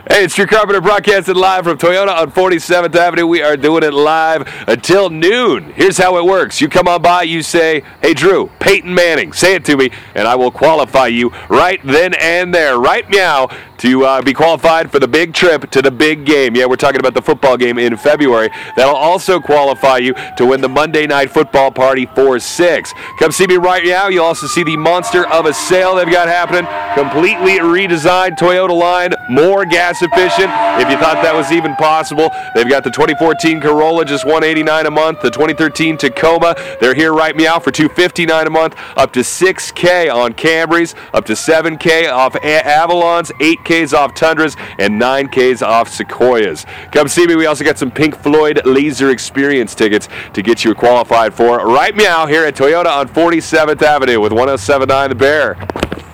Hey, it's Drew Carpenter broadcasting live from Toyota on 47th Avenue. We are doing it live until noon. Here's how it works. You come on by, you say, hey, Drew, Peyton Manning, say it to me, and I will qualify you right then and there, right meow, to be qualified for the big trip to the big game. Yeah, we're talking about the football game in February. That'll also qualify you to win the Monday Night Football Party for 6. Come see me right now. You'll also see the monster of a sale they've got happening. Completely redesigned Toyota line, more gas efficient. If you thought that was even possible, they've got the 2014 Corolla, just $189 a month. The 2013 Tacoma, they're here right meow for $259 a month. Up to $6K on Camrys, up to $7K off Avalons, $8Ks off Tundras, and $9Ks off Sequoias. Come see me. We also got some Pink Floyd Laser Experience tickets to get you qualified for right meow here at Toyota on 47th Avenue with 107.9 The Bear.